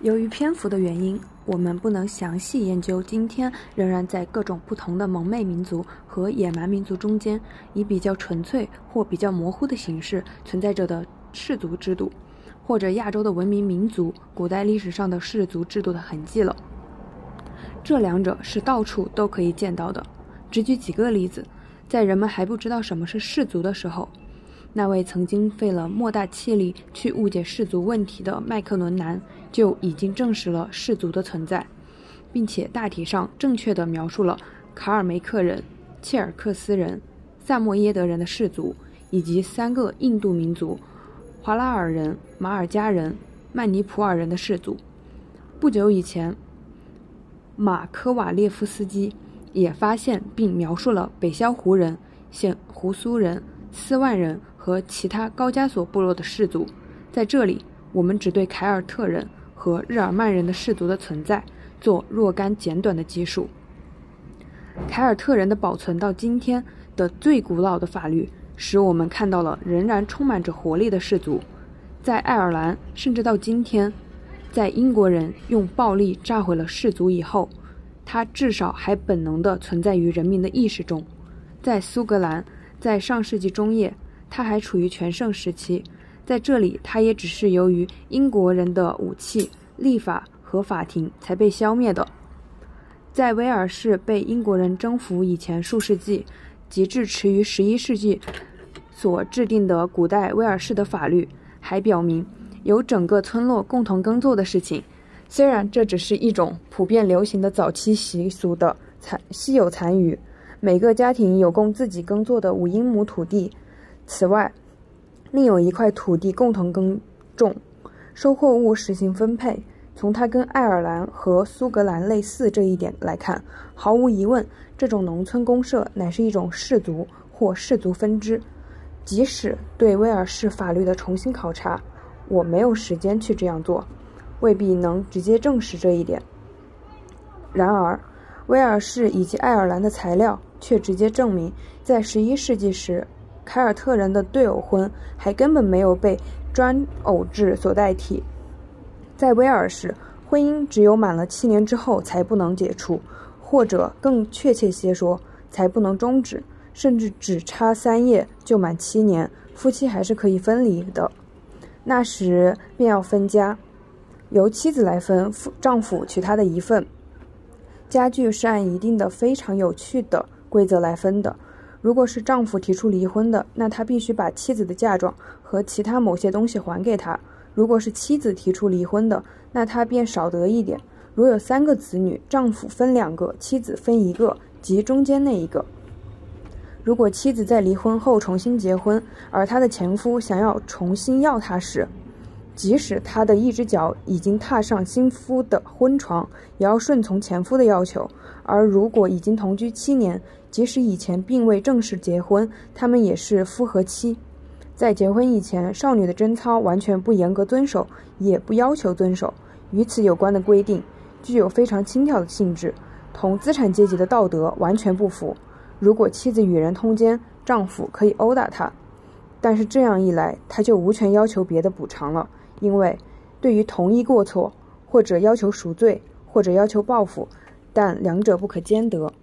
由于篇幅的原因，我们不能详细研究今天仍然在各种不同的蒙昧民族和野蛮民族中间，以比较纯粹或比较模糊的形式存在着的氏族制度，或者亚洲的文明民族古代历史上的氏族制度的痕迹了。这两者是到处都可以见到的。只举几个例子，在人们还不知道什么是氏族的时候，那位曾经费了莫大气力去误解氏族问题的麦克伦南就已经证实了氏族的存在，并且大体上正确地描述了卡尔梅克人、切尔克斯人、萨莫耶德人的氏族，以及3个印度民族华拉尔人、马尔加人、曼尼普尔人的氏族。不久以前，马科瓦列夫斯基也发现并描述了北萧胡人、现胡苏人、斯万人和其他高加索部落的氏族。在这里，我们只对凯尔特人和日耳曼人的氏族的存在做若干简短的记述。凯尔特人的保存到今天的最古老的法律，使我们看到了仍然充满着活力的氏族。在爱尔兰，甚至到今天，在英国人用暴力炸毁了氏族以后，它至少还本能地存在于人民的意识中。在苏格兰，在上世纪中叶，它还处于全盛时期，在这里它也只是由于英国人的武器、立法和法庭才被消灭的。在威尔士被英国人征服以前数世纪，及至迟于11世纪所制定的古代威尔士的法律还表明由整个村落共同耕作的事情。虽然这只是一种普遍流行的早期习俗的稀有残余，每个家庭有供自己耕作的5英亩土地，此外另有一块土地共同耕种，收获物实行分配。从它跟爱尔兰和苏格兰类似这一点来看，毫无疑问，这种农村公社乃是一种氏族或氏族分支。即使对威尔士法律的重新考察，我没有时间去这样做，未必能直接证实这一点。然而，威尔士以及爱尔兰的材料却直接证明，在11世纪时，凯尔特人的对偶婚还根本没有被专偶制所代替。在威尔士，婚姻只有满了7年之后才不能解除，或者更确切些说，才不能终止，甚至只差3页就满7年，夫妻还是可以分离的。那时便要分家，由妻子来分，丈夫取她的一份。家具是按一定的非常有趣的规则来分的。如果是丈夫提出离婚的，那他必须把妻子的嫁妆和其他某些东西还给他。如果是妻子提出离婚的，那他便少得一点。如有3个子女，丈夫分2个，妻子分1个，即中间那一个。如果妻子在离婚后重新结婚，而她的前夫想要重新要她时，即使她的一只脚已经踏上新夫的婚床，也要顺从前夫的要求。而如果已经同居7年，即使以前并未正式结婚，他们也是夫和妻。在结婚以前，少女的贞操完全不严格遵守，也不要求遵守。与此有关的规定具有非常轻佻的性质，同资产阶级的道德完全不符。如果妻子与人通奸，丈夫可以殴打她，但是这样一来，他就无权要求别的补偿了，因为对于同一过错，或者要求赎罪，或者要求报复，但两者不可兼得。